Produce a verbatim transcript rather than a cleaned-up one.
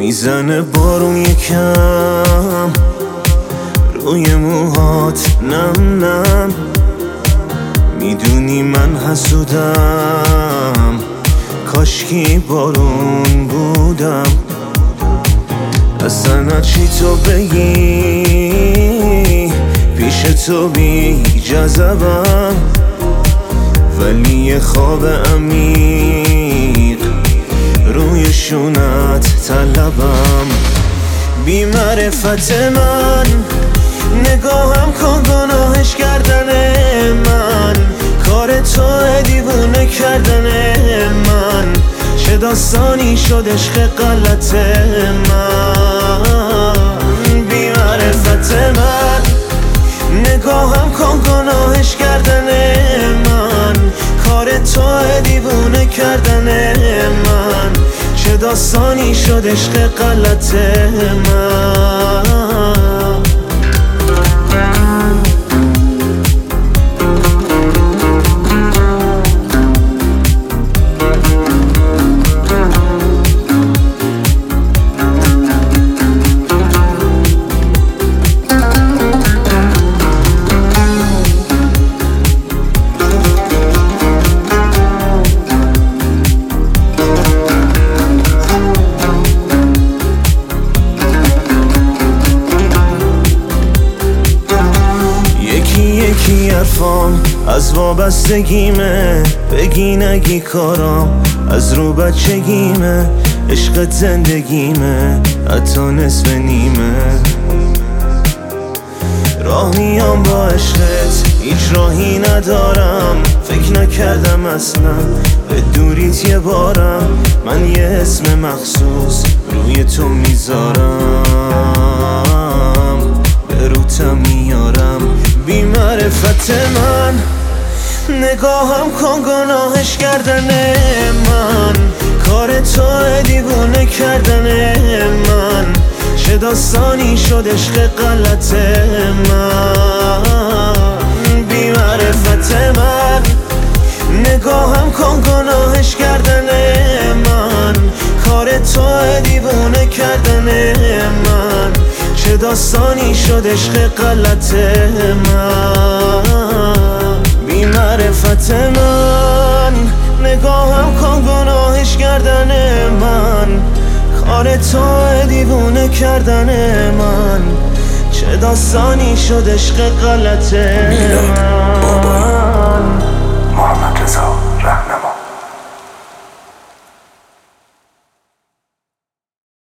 میزنه بارون یکم روی موهات نم نم. میدونی من حسودم، کاشکی بارون بودم. اصلا چی تو بگی پیش تو بی جذبم، ولی یه خواب عمیق روی شونت طلبم. بی معرفت من نگاهم کن گناهش کردن من، کار تو دیوونه کردن من. چه داستانی شد عشق غلط من. بی معرفت من نگاهم کن گناهش کردن من، کار تو دیوونه کردن من. چه داستانی شد عشق غلط من. یکی حرفام از وابستگیمه، بگی نگی کارام از رو بچگیمه. عشقت زندگیمه حتی نصف نیمه. راه میام با عشقت هیچ راهی ندارم، فکر نکردم اصلا به دوریت یه بارم. من یه اسم مخصوص روی تو میذارم، به روتم میارم. بی معرفت من نگاهم کن گناهش کردن من، کار تو دیوونه کردن من. چه داستانی شد عشق غلط من. بی معرفت من نگاهم کن گناهش کردن من، کار تو دیوونه کردن من. چه داستانی شد عشق غلط من. بی معرفت من نگاهم کن گناهش کردن من، کار تو دیوونه کردن من. چه داستانی شد عشق غلط من. محمد رضا رحمت